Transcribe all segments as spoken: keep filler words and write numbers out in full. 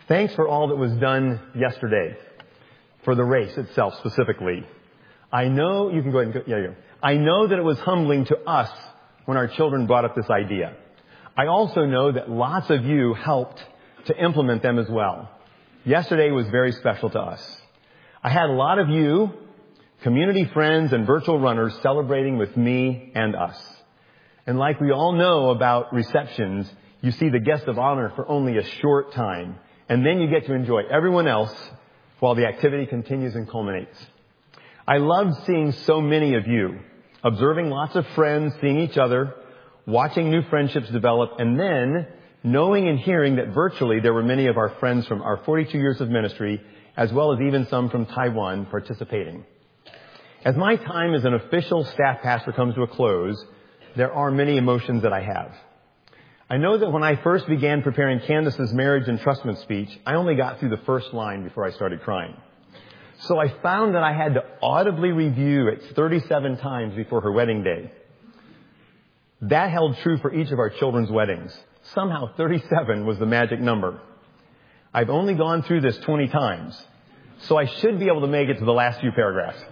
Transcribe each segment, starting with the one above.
Thanks for all that was done yesterday, for the race itself specifically. I know, you can go ahead and go, yeah, yeah. I know that it was humbling to us when our children brought up this idea. I also know that lots of you helped to implement them as well. Yesterday was very special to us. I had a lot of you, community friends and virtual runners, celebrating with me and us. And like we all know about receptions, you see the guest of honor for only a short time. And then you get to enjoy everyone else while the activity continues and culminates. I loved seeing so many of you, observing lots of friends, seeing each other, watching new friendships develop, and then knowing and hearing that virtually there were many of our friends from our forty-two years of ministry, as well as even some from Taiwan, participating. As my time as an official staff pastor comes to a close, there are many emotions that I have. I know that when I first began preparing Candace's marriage entrustment speech, I only got through the first line before I started crying. So I found that I had to audibly review it thirty-seven times before her wedding day. That held true for each of our children's weddings. Somehow thirty-seven was the magic number. I've only gone through this twenty times, so I should be able to make it to the last few paragraphs.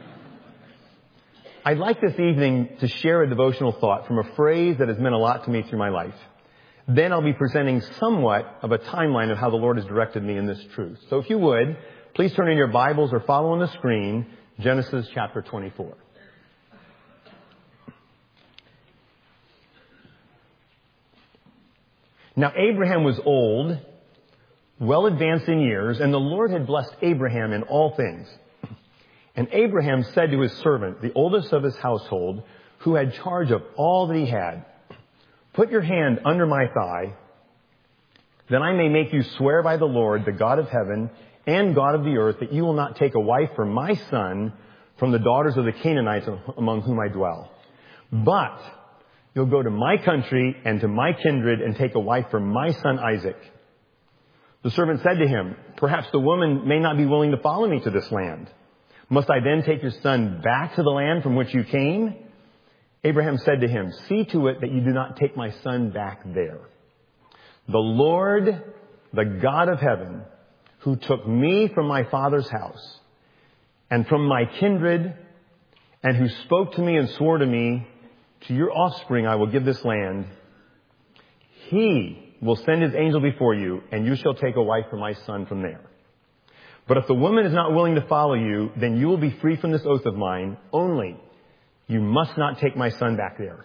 I'd like this evening to share a devotional thought from a phrase that has meant a lot to me through my life. Then I'll be presenting somewhat of a timeline of how the Lord has directed me in this truth. So if you would, please turn in your Bibles or follow on the screen, Genesis chapter twenty-four. Now Abraham was old, well advanced in years, and the Lord had blessed Abraham in all things. And Abraham said to his servant, the oldest of his household, who had charge of all that he had, "Put your hand under my thigh, that I may make you swear by the Lord, the God of heaven and God of the earth, that you will not take a wife for my son from the daughters of the Canaanites among whom I dwell. But you'll go to my country and to my kindred and take a wife for my son Isaac." The servant said to him, "Perhaps the woman may not be willing to follow me to this land. Must I then take your son back to the land from which you came?" Abraham said to him, "See to it that you do not take my son back there. The Lord, the God of heaven, who took me from my father's house and from my kindred, and who spoke to me and swore to me, 'To your offspring I will give this land,' he will send his angel before you, and you shall take a wife for my son from there. But if the woman is not willing to follow you, then you will be free from this oath of mine. Only you must not take my son back there."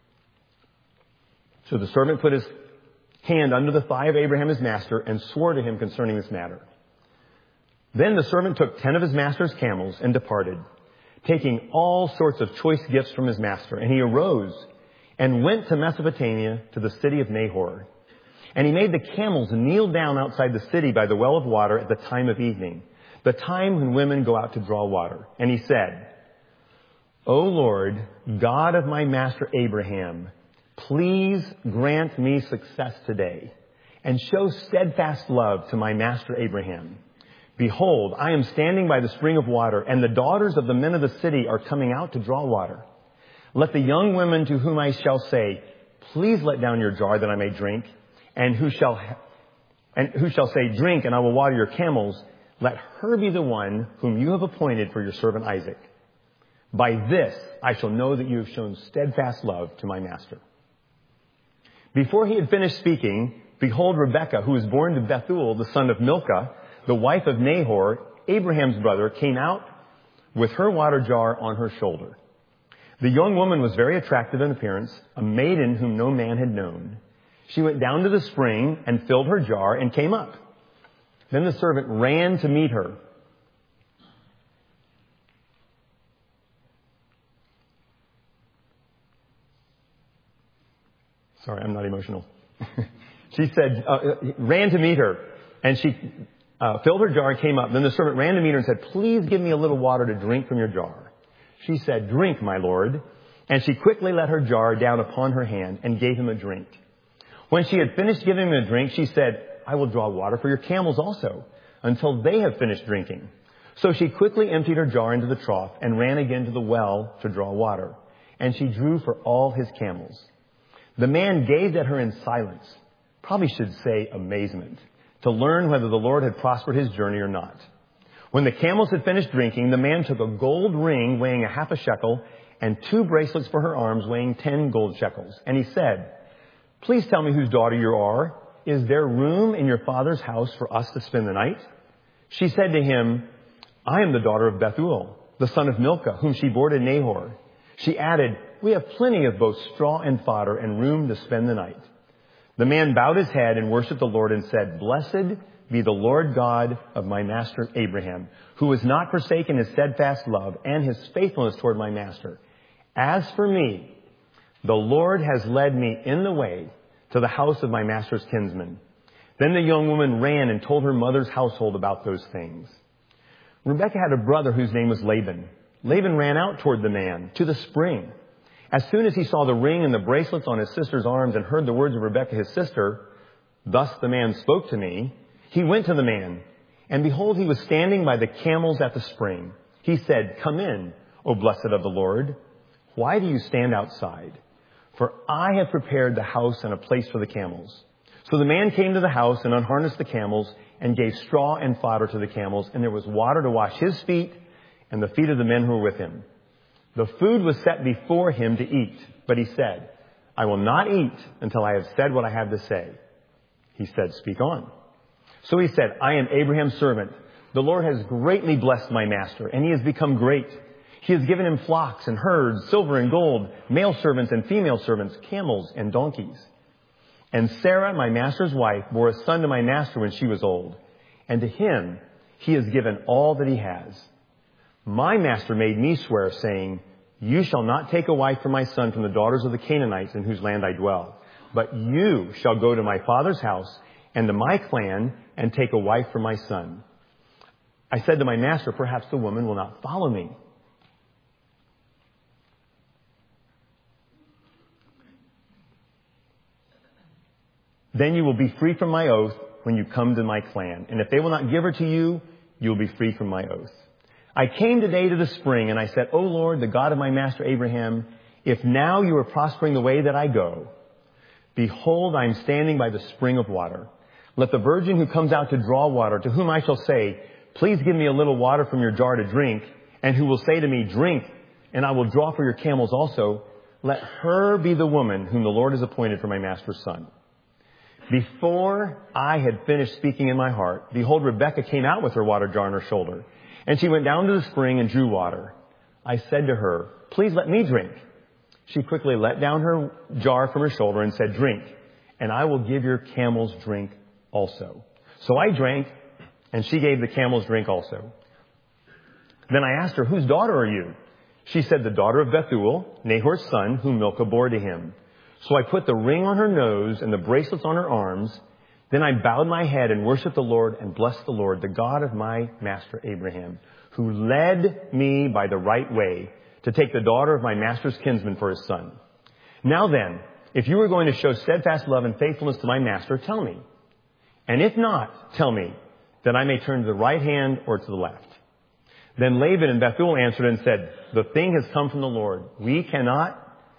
So the servant put his hand under the thigh of Abraham his master and swore to him concerning this matter. Then the servant took ten of his master's camels and departed, taking all sorts of choice gifts from his master. And he arose and went to Mesopotamia, to the city of Nahor. And he made the camels kneel down outside the city by the well of water at the time of evening, the time when women go out to draw water. And he said, "O Lord, God of my master Abraham, please grant me success today and show steadfast love to my master Abraham. Behold, I am standing by the spring of water, and the daughters of the men of the city are coming out to draw water. Let the young women to whom I shall say, 'Please let down your jar that I may drink,' and who shall ha- and who shall say, 'Drink, and I will water your camels,' let her be the one whom you have appointed for your servant Isaac. By this I shall know that you have shown steadfast love to my master." Before he had finished speaking, behold, Rebekah, who was born to Bethuel, the son of Milcah, the wife of Nahor, Abraham's brother, came out with her water jar on her shoulder. The young woman was very attractive in appearance, a maiden whom no man had known. She went down to the spring and filled her jar and came up. Then the servant ran to meet her. Sorry, I'm not emotional. She said, uh, ran to meet her, and she uh, filled her jar and came up. Then the servant ran to meet her and said, "Please give me a little water to drink from your jar." She said, "Drink, my lord." And she quickly let her jar down upon her hand and gave him a drink. When she had finished giving him a drink, she said, "I will draw water for your camels also, until they have finished drinking." So she quickly emptied her jar into the trough and ran again to the well to draw water. And she drew for all his camels. The man gazed at her in silence, probably should say amazement, to learn whether the Lord had prospered his journey or not. When the camels had finished drinking, the man took a gold ring weighing a half a shekel and two bracelets for her arms weighing ten gold shekels. And he said, "Please tell me whose daughter you are. Is there room in your father's house for us to spend the night?" She said to him, "I am the daughter of Bethuel, the son of Milcah, whom she bore to Nahor." She added, "We have plenty of both straw and fodder and room to spend the night." The man bowed his head and worshipped the Lord and said, "Blessed be the Lord God of my master Abraham, who has not forsaken his steadfast love and his faithfulness toward my master. As for me, the Lord has led me in the way to the house of my master's kinsman." Then the young woman ran and told her mother's household about those things. Rebekah had a brother whose name was Laban. Laban ran out toward the man to the spring. As soon as he saw the ring and the bracelets on his sister's arms and heard the words of Rebekah his sister, "Thus the man spoke to me," he went to the man. And behold, he was standing by the camels at the spring. He said, "Come in, O blessed of the Lord. Why do you stand outside? For I have prepared the house and a place for the camels." So the man came to the house and unharnessed the camels and gave straw and fodder to the camels, and there was water to wash his feet and the feet of the men who were with him. The food was set before him to eat, but he said, "I will not eat until I have said what I have to say." He said, "Speak on." So he said, "I am Abraham's servant. The Lord has greatly blessed my master, and he has become great. He has given him flocks and herds, silver and gold, male servants and female servants, camels and donkeys. And Sarah, my master's wife, bore a son to my master when she was old, and to him he has given all that he has. My master made me swear, saying, 'You shall not take a wife for my son from the daughters of the Canaanites in whose land I dwell, but you shall go to my father's house and to my clan and take a wife for my son.' I said to my master, 'Perhaps the woman will not follow me.' Then you will be free from my oath when you come to my clan. And if they will not give her to you, you will be free from my oath. I came today to the spring, and I said, 'O Lord, the God of my master Abraham, if now you are prospering the way that I go, behold, I am standing by the spring of water. Let the virgin who comes out to draw water, to whom I shall say, "Please give me a little water from your jar to drink," and who will say to me, "Drink, and I will draw for your camels also," let her be the woman whom the Lord has appointed for my master's son." Before I had finished speaking in my heart, behold, Rebekah came out with her water jar on her shoulder, and she went down to the spring and drew water. I said to her, "Please let me drink." She quickly let down her jar from her shoulder and said, "Drink, and I will give your camels drink also." So I drank, and she gave the camels drink also. Then I asked her, "Whose daughter are you?" She said, "The daughter of Bethuel, Nahor's son, whom Milcah bore to him." So I put the ring on her nose and the bracelets on her arms. Then I bowed my head and worshipped the Lord and blessed the Lord, the God of my master Abraham, who led me by the right way to take the daughter of my master's kinsman for his son. Now then, if you are going to show steadfast love and faithfulness to my master, tell me. And if not, tell me, that I may turn to the right hand or to the left." Then Laban and Bethuel answered and said, "The thing has come from the Lord. We cannot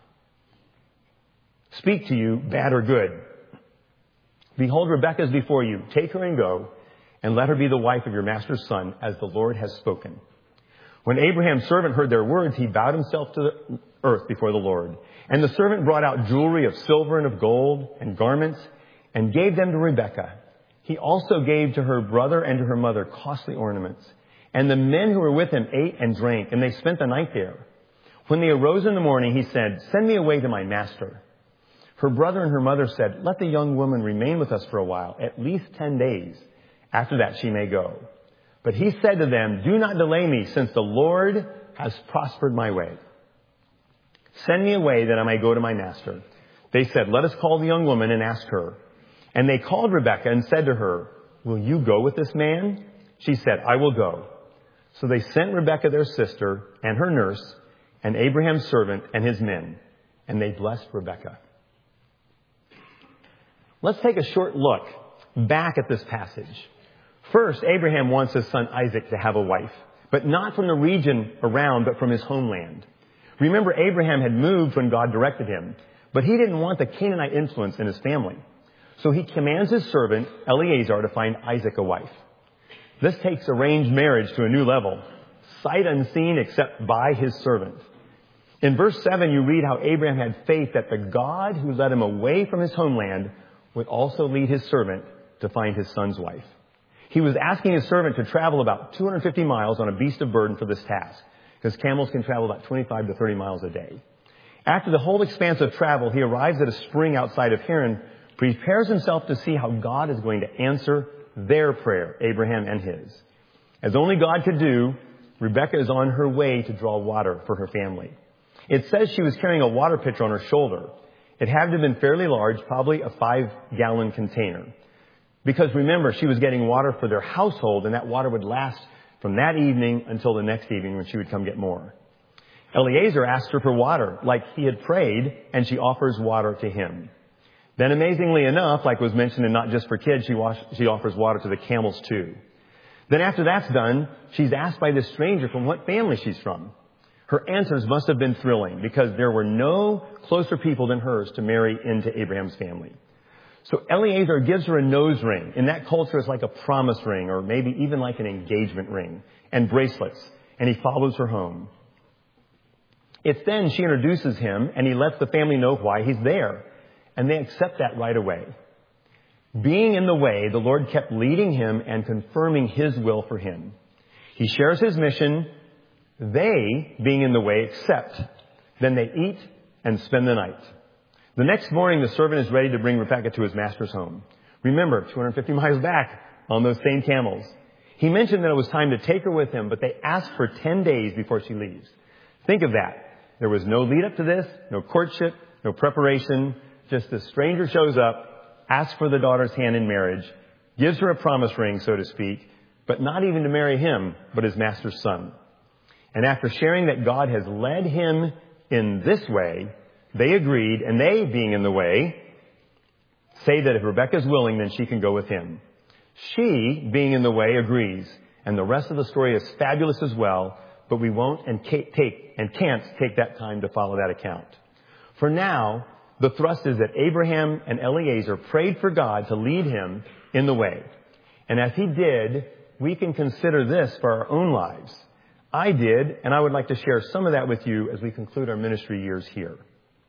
speak to you, bad or good. Behold, Rebekah is before you. Take her and go, and let her be the wife of your master's son, as the Lord has spoken." When Abraham's servant heard their words, he bowed himself to the earth before the Lord. And the servant brought out jewelry of silver and of gold and garments and gave them to Rebekah. He also gave to her brother and to her mother costly ornaments. And the men who were with him ate and drank, and they spent the night there. When they arose in the morning, he said, "Send me away to my master." Her brother and her mother said, "Let the young woman remain with us for a while, at least ten days. After that she may go." But he said to them, "Do not delay me, since the Lord has prospered my way. Send me away that I may go to my master." They said, "Let us call the young woman and ask her." And they called Rebekah and said to her, "Will you go with this man?" She said, "I will go." So they sent Rebekah their sister and her nurse and Abraham's servant and his men, and they blessed Rebekah. Let's take a short look back at this passage. First, Abraham wants his son Isaac to have a wife, but not from the region around, but from his homeland. Remember, Abraham had moved when God directed him, but he didn't want the Canaanite influence in his family. So he commands his servant, Eleazar, to find Isaac a wife. This takes arranged marriage to a new level, sight unseen except by his servant. In verse seven, you read how Abraham had faith that the God who led him away from his homeland would also lead his servant to find his son's wife. He was asking his servant to travel about two hundred fifty miles on a beast of burden for this task, because camels can travel about twenty-five to thirty miles a day. After the whole expanse of travel, he arrives at a spring outside of Haran, prepares himself to see how God is going to answer their prayer, Abraham and his. As only God could do, Rebekah is on her way to draw water for her family. It says she was carrying a water pitcher on her shoulder. It had to have been fairly large, probably a five-gallon container. Because remember, she was getting water for their household, and that water would last from that evening until the next evening when she would come get more. Eleazar asked her for water, like he had prayed, and she offers water to him. Then amazingly enough, like was mentioned, and not just for kids, she, wash, she offers water to the camels too. Then after that's done, she's asked by this stranger from what family she's from. Her answers must have been thrilling, because there were no closer people than hers to marry into Abraham's family. So Eleazar gives her a nose ring. In that culture, it's like a promise ring, or maybe even like an engagement ring, and bracelets. And he follows her home. It's then she introduces him, and he lets the family know why he's there. And they accept that right away. Being in the way, the Lord kept leading him and confirming his will for him. He shares his mission. They, being in the way, accept. Then they eat and spend the night. The next morning, the servant is ready to bring Rebekah to his master's home. Remember, two hundred fifty miles back on those same camels. He mentioned that it was time to take her with him, but they asked for ten days before she leaves. Think of that. There was no lead up to this, no courtship, no preparation. Just a stranger shows up, asks for the daughter's hand in marriage, gives her a promise ring, so to speak, but not even to marry him, but his master's son. And after sharing that God has led him in this way, they agreed, and they, being in the way, say that if Rebekah is willing, then she can go with him. She, being in the way, agrees. And the rest of the story is fabulous as well, but we won't and can't take, and can't take that time to follow that account. For now, the thrust is that Abraham and Eleazar prayed for God to lead him in the way. And as he did, we can consider this for our own lives. I did, and I would like to share some of that with you as we conclude our ministry years here.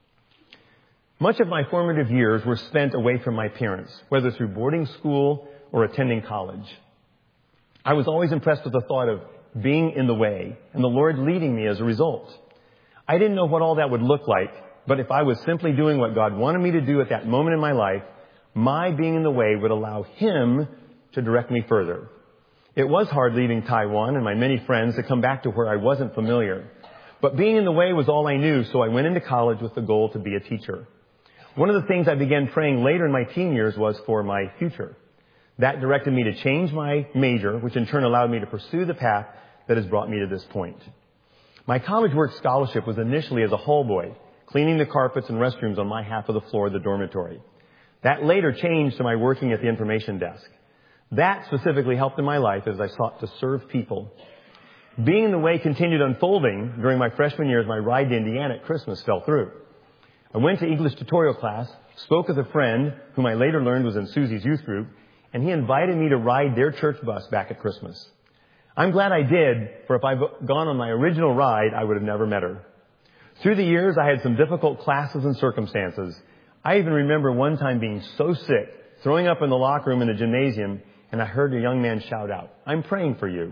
Much of my formative years were spent away from my parents, whether through boarding school or attending college. I was always impressed with the thought of being in the way and the Lord leading me as a result. I didn't know what all that would look like, but if I was simply doing what God wanted me to do at that moment in my life, my being in the way would allow Him to direct me further. It was hard leaving Taiwan and my many friends to come back to where I wasn't familiar. But being in the way was all I knew, so I went into college with the goal to be a teacher. One of the things I began praying later in my teen years was for my future. That directed me to change my major, which in turn allowed me to pursue the path that has brought me to this point. My college work scholarship was initially as a hall boy, cleaning the carpets and restrooms on my half of the floor of the dormitory. That later changed to my working at the information desk. That specifically helped in my life as I sought to serve people. Being in the way continued unfolding during my freshman year as my ride to Indiana at Christmas fell through. I went to English tutorial class, spoke with a friend whom I later learned was in Susie's youth group, and he invited me to ride their church bus back at Christmas. I'm glad I did, for if I'd gone on my original ride, I would have never met her. Through the years, I had some difficult classes and circumstances. I even remember one time being so sick, throwing up in the locker room in the gymnasium, and I heard a young man shout out, "I'm praying for you."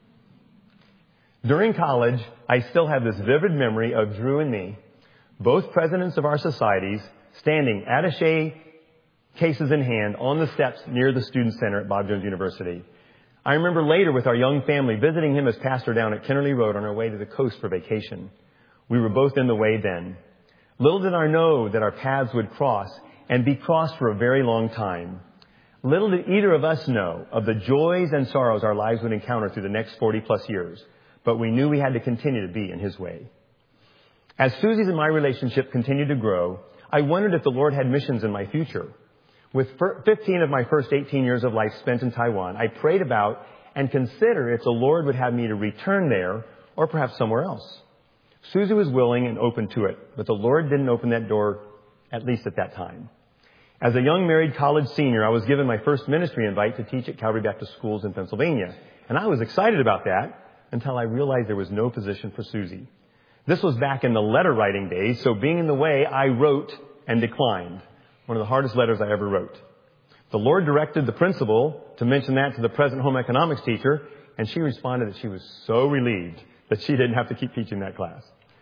During college, I still have this vivid memory of Drew and me, both presidents of our societies, standing attaché cases in hand on the steps near the Student Center at Bob Jones University. I remember later with our young family visiting him as pastor down at Kennerly Road on our way to the coast for vacation. We were both in the way then. Little did I know that our paths would cross and be crossed for a very long time. Little did either of us know of the joys and sorrows our lives would encounter through the next forty plus years, but we knew we had to continue to be in His way. As Susie's and my relationship continued to grow, I wondered if the Lord had missions in my future. With fifteen of my first eighteen years of life spent in Taiwan, I prayed about and considered if the Lord would have me to return there or perhaps somewhere else. Susie was willing and open to it, but the Lord didn't open that door, at least at that time. As a young married college senior, I was given my first ministry invite to teach at Calvary Baptist schools in Pennsylvania. And I was excited about that until I realized there was no position for Susie. This was back in the letter writing days, so being in the way, I wrote and declined. One of the hardest letters I ever wrote. The Lord directed the principal to mention that to the present home economics teacher, and she responded that she was so relieved that she didn't have to keep teaching that class.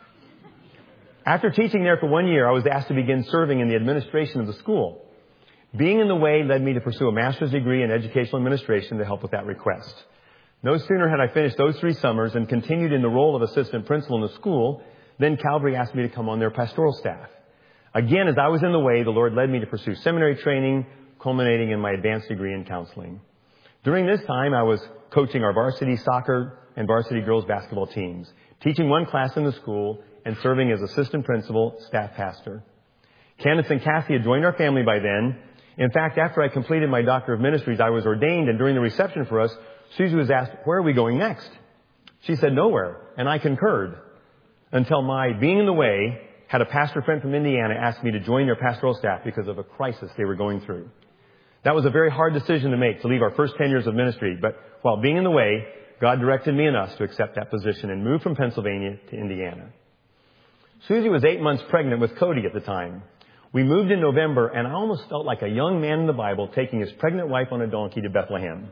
After teaching there for one year, I was asked to begin serving in the administration of the school. Being in the way led me to pursue a master's degree in educational administration to help with that request. No sooner had I finished those three summers and continued in the role of assistant principal in the school, then Calvary asked me to come on their pastoral staff. Again, as I was in the way, the Lord led me to pursue seminary training, culminating in my advanced degree in counseling. During this time, I was coaching our varsity soccer and varsity girls basketball teams, teaching one class in the school, and serving as assistant principal, staff pastor. Candace and Cassie had joined our family by then. In fact, after I completed my Doctor of Ministries, I was ordained, and during the reception for us, Susie was asked, where are we going next? She said, nowhere, and I concurred, until my being in the way had a pastor friend from Indiana ask me to join their pastoral staff because of a crisis they were going through. That was a very hard decision to make, to leave our first ten years of ministry, but while being in the way, God directed me and us to accept that position and move from Pennsylvania to Indiana. Susie was eight months pregnant with Cody at the time. We moved in November, and I almost felt like a young man in the Bible taking his pregnant wife on a donkey to Bethlehem,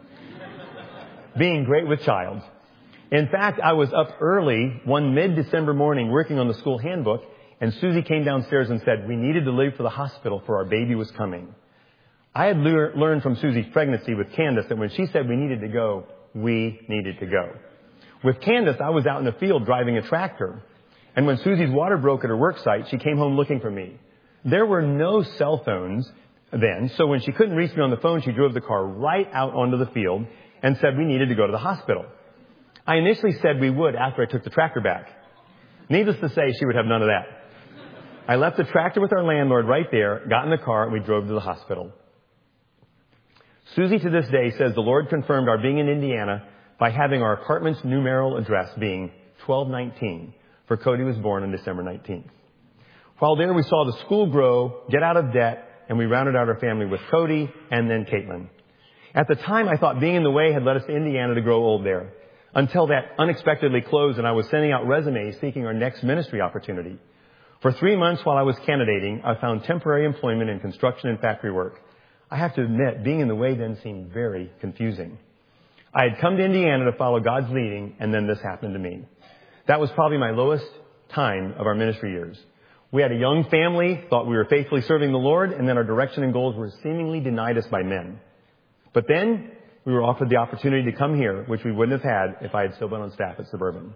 being great with child. In fact, I was up early one mid-December morning working on the school handbook, and Susie came downstairs and said we needed to leave for the hospital for our baby was coming. I had le- learned from Susie's pregnancy with Candace that when she said we needed to go, we needed to go. With Candace, I was out in the field driving a tractor. And when Susie's water broke at her work site, she came home looking for me. There were no cell phones then, so when she couldn't reach me on the phone, she drove the car right out onto the field and said we needed to go to the hospital. I initially said we would after I took the tractor back. Needless to say, she would have none of that. I left the tractor with our landlord right there, got in the car, and we drove to the hospital. Susie to this day says the Lord confirmed our being in Indiana by having our apartment's numeral address being twelve nineteen, for Cody was born on December nineteenth. While there, we saw the school grow, get out of debt, and we rounded out our family with Cody and then Caitlin. At the time, I thought being in the way had led us to Indiana to grow old there, until that unexpectedly closed and I was sending out resumes seeking our next ministry opportunity. For three months while I was candidating, I found temporary employment in construction and factory work. I have to admit, being in the way then seemed very confusing. I had come to Indiana to follow God's leading, and then this happened to me. That was probably my lowest time of our ministry years. We had a young family, thought we were faithfully serving the Lord, and then our direction and goals were seemingly denied us by men. But then we were offered the opportunity to come here, which we wouldn't have had if I had still been on staff at Suburban.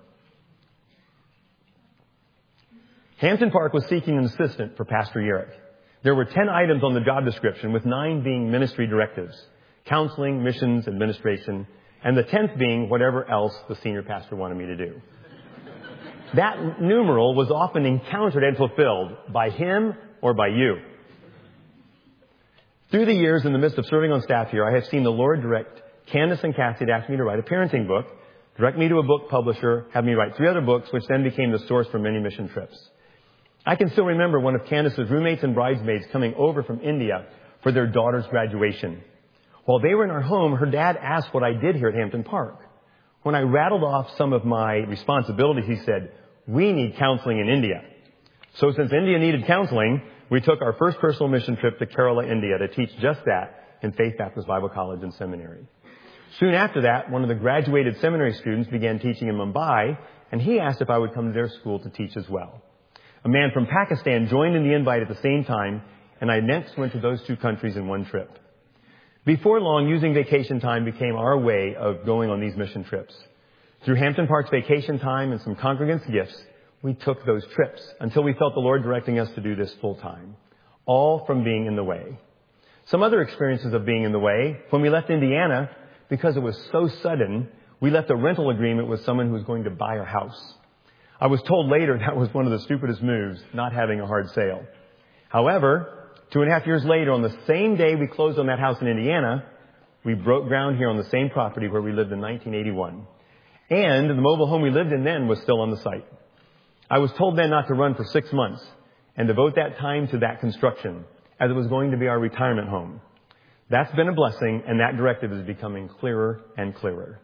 Hampton Park was seeking an assistant for Pastor Yerrick. There were ten items on the job description, with nine being ministry directives, counseling, missions, administration, and the tenth being whatever else the senior pastor wanted me to do. That numeral was often encountered and fulfilled by him or by you. Through the years, in the midst of serving on staff here, I have seen the Lord direct Candace and Cassie to ask me to write a parenting book, direct me to a book publisher, have me write three other books, which then became the source for many mission trips. I can still remember one of Candace's roommates and bridesmaids coming over from India for their daughter's graduation. While they were in our home, her dad asked what I did here at Hampton Park. When I rattled off some of my responsibilities, he said, we need counseling in India. So since India needed counseling, we took our first personal mission trip to Kerala, India to teach just that in Faith Baptist Bible College and Seminary. Soon after that, one of the graduated seminary students began teaching in Mumbai, and he asked if I would come to their school to teach as well. A man from Pakistan joined in the invite at the same time, and I next went to those two countries in one trip. Before long, using vacation time became our way of going on these mission trips. Through Hampton Park's vacation time and some congregants' gifts, we took those trips until we felt the Lord directing us to do this full time, all from being in the way. Some other experiences of being in the way, when we left Indiana, because it was so sudden, we left a rental agreement with someone who was going to buy our house. I was told later that was one of the stupidest moves, not having a hard sale. However, two and a half years later, on the same day we closed on that house in Indiana, we broke ground here on the same property where we lived in nineteen eighty-one. And the mobile home we lived in then was still on the site. I was told then not to run for six months and devote that time to that construction. as it was going to be our retirement home. That's been a blessing, and that directive is becoming clearer and clearer.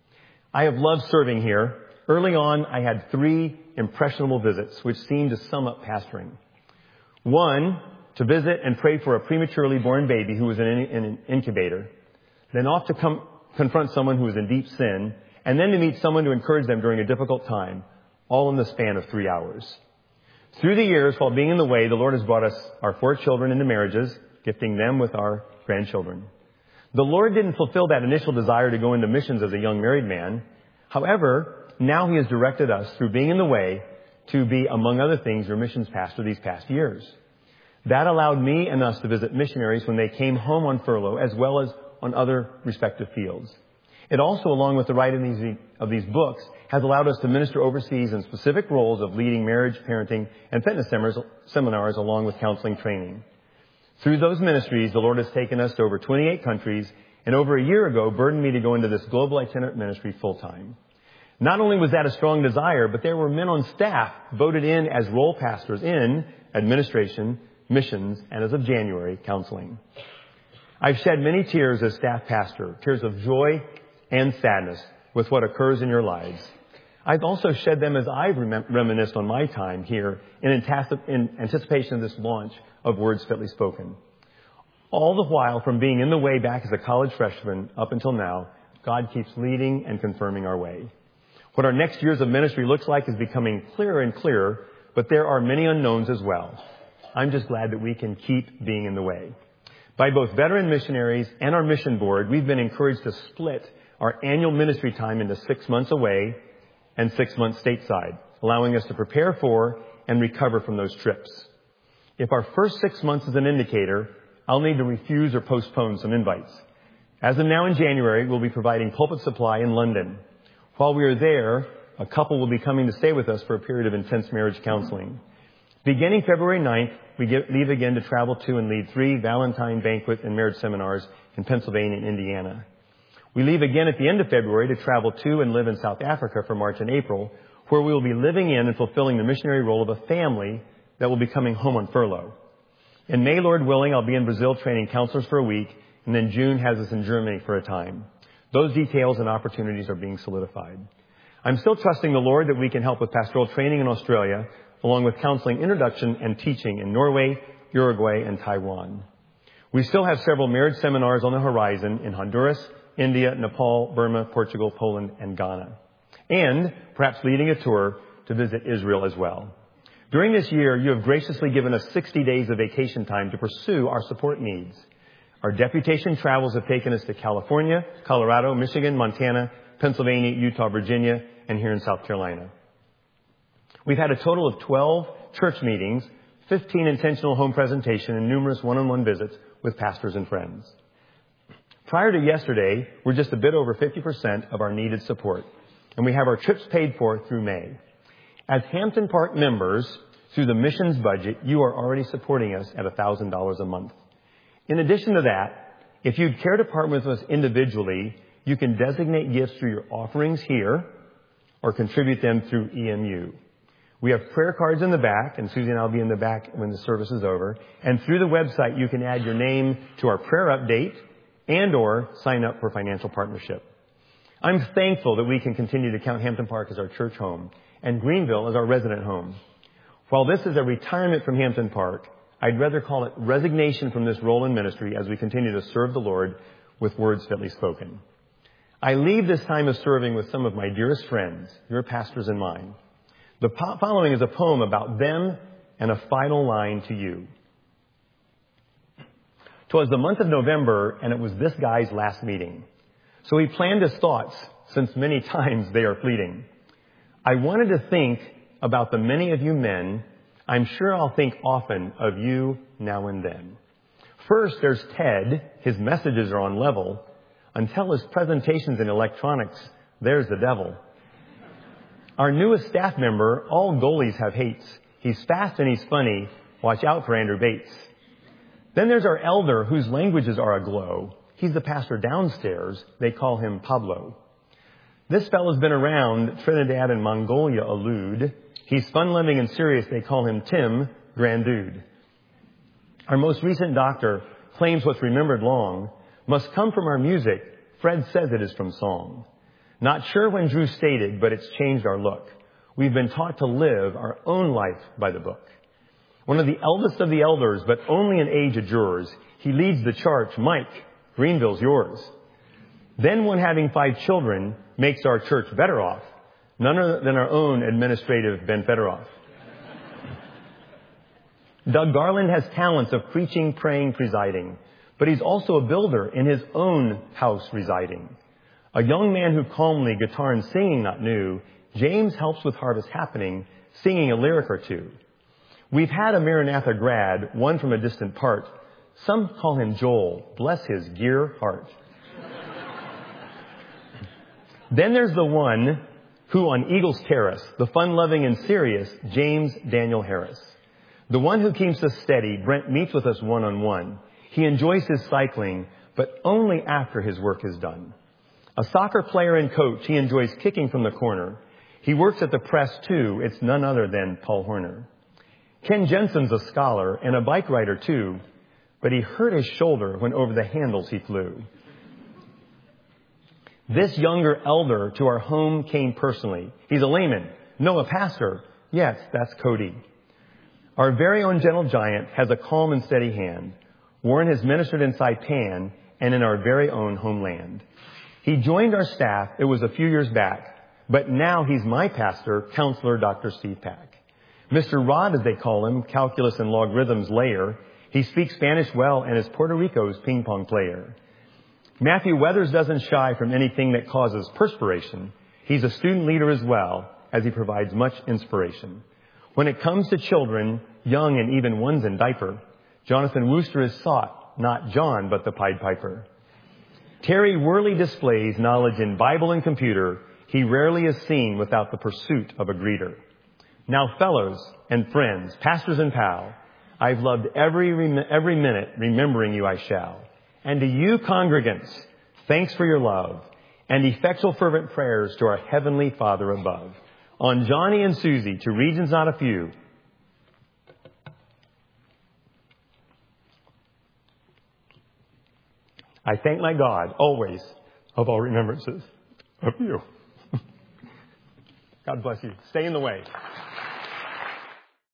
I have loved serving here. Early on, I had three impressionable visits, which seemed to sum up pastoring. One, to visit and pray for a prematurely born baby who was in an incubator. Then off to come, confront someone who was in deep sin, and then to meet someone to encourage them during a difficult time, all in the span of three hours. Through the years, while being in the way, the Lord has brought us our four children into marriages, gifting them with our grandchildren. The Lord didn't fulfill that initial desire to go into missions as a young married man. However, now He has directed us through being in the way to be, among other things, your missions pastor these past years. That allowed me and us to visit missionaries when they came home on furlough, as well as on other respective fields. It also, along with the writing of these books, has allowed us to minister overseas in specific roles of leading marriage, parenting, and fitness seminars, along with counseling training. Through those ministries, the Lord has taken us to over twenty-eight countries, and over a year ago burdened me to go into this global itinerant ministry full-time. Not only was that a strong desire, but there were men on staff voted in as role pastors in administration, missions, and as of January, counseling. I've shed many tears as staff pastor, tears of joy and sadness with what occurs in your lives. I've also shed them as I've rem- reminisced on my time here in, anticip- in anticipation of this launch of Words Fitly Spoken. All the while, from being in the way back as a college freshman up until now, God keeps leading and confirming our way. What our next years of ministry looks like is becoming clearer and clearer, but there are many unknowns as well. I'm just glad that we can keep being in the way. By both veteran missionaries and our mission board, we've been encouraged to split our annual ministry time into six months away and six months stateside, allowing us to prepare for and recover from those trips. If our first six months is an indicator, I'll need to refuse or postpone some invites. As of now in January, we'll be providing pulpit supply in London. While we are there, a couple will be coming to stay with us for a period of intense marriage counseling. Beginning February ninth, we get, leave again to travel to and lead three Valentine banquet and marriage seminars in Pennsylvania and Indiana. We leave again at the end of February to travel to and live in South Africa for March and April, where we will be living in and fulfilling the missionary role of a family that will be coming home on furlough. In May, Lord willing, I'll be in Brazil training counselors for a week, and then June has us in Germany for a time. Those details and opportunities are being solidified. I'm still trusting the Lord that we can help with pastoral training in Australia, along with counseling introduction and teaching in Norway, Uruguay, and Taiwan. We still have several marriage seminars on the horizon in Honduras, India, Nepal, Burma, Portugal, Poland, and Ghana. And perhaps leading a tour to visit Israel as well. During this year, you have graciously given us sixty days of vacation time to pursue our support needs. Our deputation travels have taken us to California, Colorado, Michigan, Montana, Pennsylvania, Utah, Virginia, and here in South Carolina. We've had a total of twelve church meetings, fifteen intentional home presentation, and numerous one-on-one visits with pastors and friends. Prior to yesterday, we're just a bit over fifty percent of our needed support, and we have our trips paid for through May. As Hampton Park members, through the missions budget, you are already supporting us at one thousand dollars a month. In addition to that, if you'd care to partner with us individually, you can designate gifts through your offerings here or contribute them through E M U. We have prayer cards in the back, and Susie and I will be in the back when the service is over. And through the website, you can add your name to our prayer update and or sign up for financial partnership. I'm thankful that we can continue to count Hampton Park as our church home and Greenville as our resident home. While this is a retirement from Hampton Park, I'd rather call it resignation from this role in ministry as we continue to serve the Lord with words fitly spoken. I leave this time of serving with some of my dearest friends, your pastors and mine. The following is a poem about them and a final line to you. 'Twas the month of November, and it was this guy's last meeting. So he planned his thoughts, since many times they are fleeting. I wanted to think about the many of you men. I'm sure I'll think often of you now and then. First, there's Ted. His messages are on level. Until his presentations in electronics, there's the devil. Our newest staff member, all goalies have hates. He's fast and he's funny. Watch out for Andrew Bates. Then there's our elder, whose languages are aglow. He's the pastor downstairs. They call him Pablo. This fellow's been around Trinidad and Mongolia allude. He's fun-loving and serious. They call him Tim, grand dude. Our most recent doctor claims what's remembered long must come from our music. Fred says it is from song. Not sure when Drew stated, but it's changed our look. We've been taught to live our own life by the book. One of the eldest of the elders, but only an age of jurors, he leads the charge. Mike, Greenville's yours. Then one having five children makes our church better off. None other than our own administrative Ben Federoff. Doug Garland has talents of preaching, praying, presiding, but he's also a builder in his own house residing. A young man who calmly guitar and singing not knew, James helps with Harvest Happening, singing a lyric or two. We've had a Maranatha grad, one from a distant part. Some call him Joel. Bless his gear heart. Then there's the one who on Eagles Terrace, the fun-loving and serious James Daniel Harris. The one who keeps us steady. Brent meets with us one-on-one. He enjoys his cycling, but only after his work is done. A soccer player and coach, he enjoys kicking from the corner. He works at the press too. It's none other than Paul Horner. Ken Jensen's a scholar and a bike rider too, but he hurt his shoulder when over the handles he flew. This younger elder to our home came personally. He's a layman. No, a pastor. Yes, that's Cody. Our very own gentle giant has a calm and steady hand. Warren has ministered in Saipan and in our very own homeland. He joined our staff, it was a few years back, but now he's my pastor, Counselor Doctor Steve Pack. Mister Rod, as they call him, calculus and logarithms layer. He speaks Spanish well and is Puerto Rico's ping pong player. Matthew Weathers doesn't shy from anything that causes perspiration. He's a student leader as well, as he provides much inspiration. When it comes to children, young and even ones in diaper, Jonathan Wooster is sought, not John, but the Pied Piper. Terry Worley displays knowledge in Bible and computer. He rarely is seen without the pursuit of a greeter. Now, fellows and friends, pastors and pal, I've loved every rem- every minute, remembering you I shall. And to you, congregants, thanks for your love and effectual fervent prayers to our Heavenly Father above. On Johnny and Susie, to regions not a few, I thank my God always of all remembrances of you. God bless you. Stay in the way.